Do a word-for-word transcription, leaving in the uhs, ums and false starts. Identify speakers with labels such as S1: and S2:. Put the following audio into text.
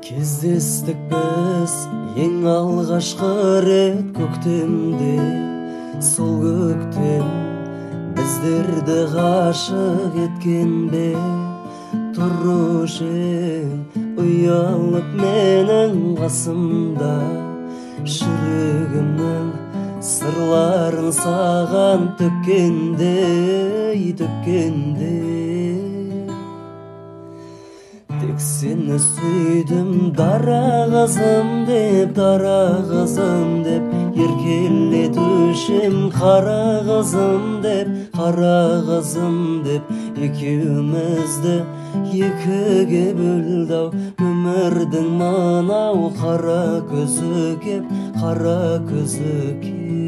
S1: Кездестік біз ең алғашқы рет көктемде. Сол көктем біздерді ғашық еткен бе? Тұрушы ең ұялып менің қасымда, жүрегімнің сырларын саған төккенде, төккенде. Тек сені сүйдім дара қызым деп, дара қызым деп, еркелетушім қара қызым деп, қара қызым деп. Екеумізді екіге бөлді ау өмірдің мынау қара көзі кеп, қара көзі кеп.